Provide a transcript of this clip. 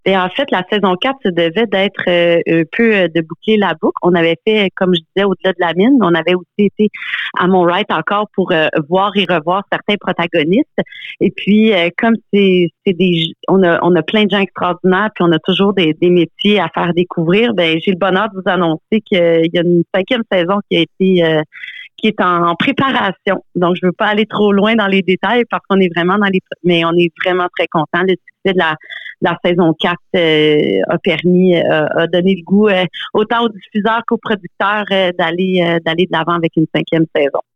Et en fait, la saison 4 se devait d'être un peu de boucler la boucle. On avait fait, comme je disais, Au-delà de la mine. On avait aussi été à Montréal encore pour voir et revoir certains protagonistes. Et puis, comme on a plein de gens extraordinaires, puis on a toujours des métiers à faire découvrir, ben j'ai le bonheur de vous annoncer qu'il y a une 5e saison qui est en préparation. Donc, je veux pas aller trop loin dans les détails parce qu'on est vraiment mais on est vraiment très content. Le succès de la saison 4 a donné le goût autant aux diffuseurs qu'aux producteurs d'aller de l'avant avec une 5e saison.